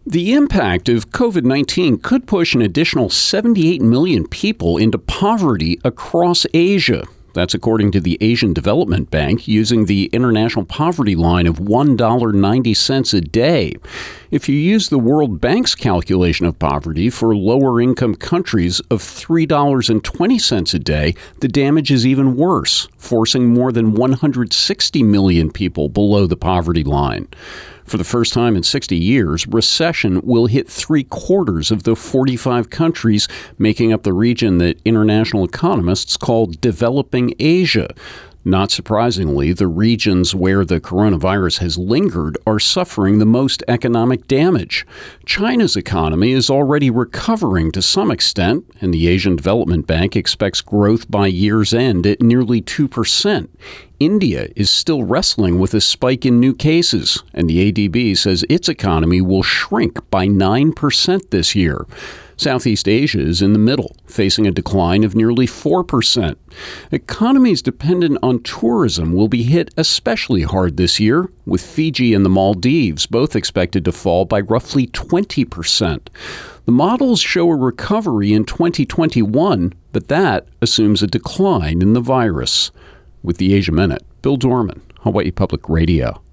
The impact of COVID-19 could push an additional 78 million people into poverty across Asia. That's according to the Asian Development Bank, using the international poverty line of $1.90 a day. If you use the World Bank's calculation of poverty for lower-income countries of $3.20 a day, the damage is even worse, forcing more than 160 million people below the poverty line. For the first time in 60 years, recession will hit 3/4 of the 45 countries making up the region that international economists call developing Asia. Not surprisingly, the regions where the coronavirus has lingered are suffering the most economic damage. China's economy is already recovering to some extent, and the Asian Development Bank expects growth by year's end at nearly 2%. India is still wrestling with a spike in new cases, and the ADB says its economy will shrink by 9% this year. Southeast Asia is in the middle, facing a decline of nearly 4%. Economies dependent on tourism will be hit especially hard this year, with Fiji and the Maldives both expected to fall by roughly 20%. The models show a recovery in 2021, but that assumes a decline in the virus. With the Asia Minute, Bill Dorman, Hawaii Public Radio.